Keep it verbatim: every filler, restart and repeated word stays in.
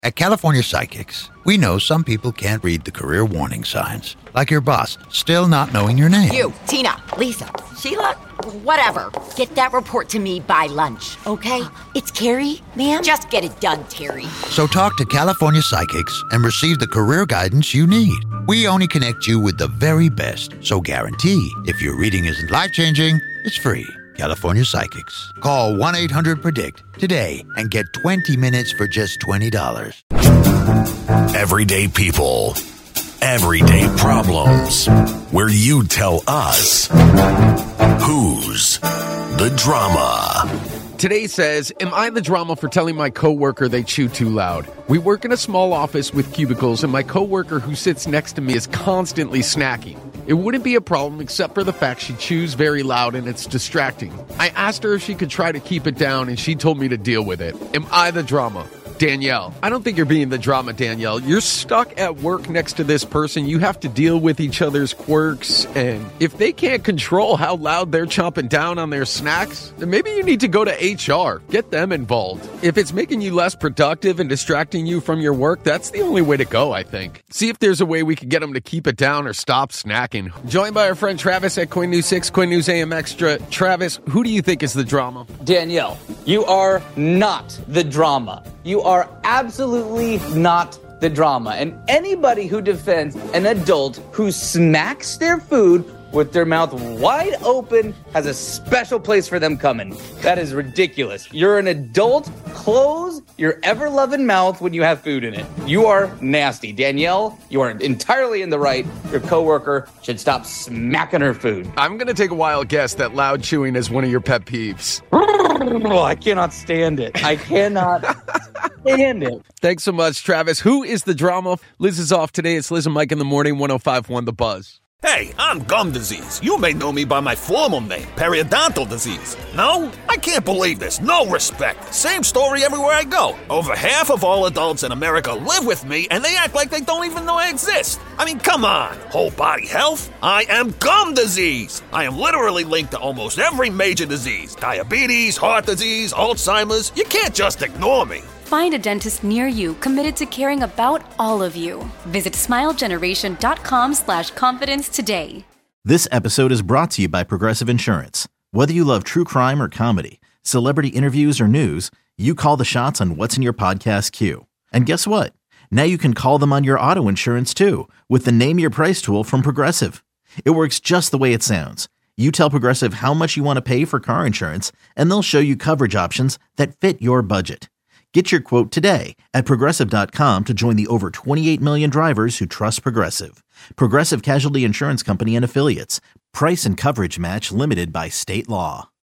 At California Psychics, we know some people can't read the career warning signs, like your boss still not knowing your name. You, Tina, Lisa, Sheila, whatever. Get that report to me by lunch, okay? It's Carrie, ma'am. Just get it done, Terry. So talk to California Psychics and receive the career guidance you need. We only connect you with the very best, so guarantee if your reading isn't life-changing, it's free. California Psychics. Call one eight hundred predict today and get twenty minutes for just twenty dollars. Everyday people. Everyday problems. Where you tell us who's the drama. Today says, am I the drama for telling my coworker they chew too loud? We work in a small office with cubicles, and my coworker who sits next to me is constantly snacking. It wouldn't be a problem except for the fact she chews very loud and it's distracting. I asked her if she could try to keep it down, and she told me to deal with it. Am I the drama? Danielle. I don't think you're being the drama, Danielle. You're stuck at work next to this person. You have to deal with each other's quirks, and if they can't control how loud they're chomping down on their snacks, then maybe you need to go to H R. Get them involved. If it's making you less productive and distracting you from your work, that's the only way to go, I think. See if there's a way we can get them to keep it down or stop snacking. Joined by our friend Travis at Quinn News six, Quinn News A M Extra. Travis, who do you think is the drama? Danielle, you are not the drama. You are absolutely not the drama. And anybody who defends an adult who smacks their food with their mouth wide open has a special place for them coming. That is ridiculous. You're an adult. Close your ever-loving mouth when you have food in it. You are nasty. Danielle, you are entirely in the right. Your coworker should stop smacking her food. I'm going to take a wild guess that loud chewing is one of your pet peeves. Oh, I cannot stand it. I cannot stand it. Thanks so much, Travis. Who is the drama? Liz is off today. It's Liz and Mike in the morning, one oh five point one The Buzz. Hey, I'm gum disease. You may know me by my formal name, periodontal disease. No? I can't believe this. No respect. Same story everywhere I go. Over half of all adults in America live with me, and they act like they don't even know I exist. I mean, come on. Whole body health? I am gum disease. I am literally linked to almost every major disease. Diabetes, heart disease, Alzheimer's. You can't just ignore me. Find a dentist near you committed to caring about all of you. Visit smilegeneration.com slash confidence today. This episode is brought to you by Progressive Insurance. Whether you love true crime or comedy, celebrity interviews or news, you call the shots on what's in your podcast queue. And guess what? Now you can call them on your auto insurance too with the Name Your Price tool from Progressive. It works just the way it sounds. You tell Progressive how much you want to pay for car insurance, and they'll show you coverage options that fit your budget. Get your quote today at Progressive dot com to join the over twenty-eight million drivers who trust Progressive. Progressive Casualty Insurance Company and Affiliates. Price and coverage match limited by state law.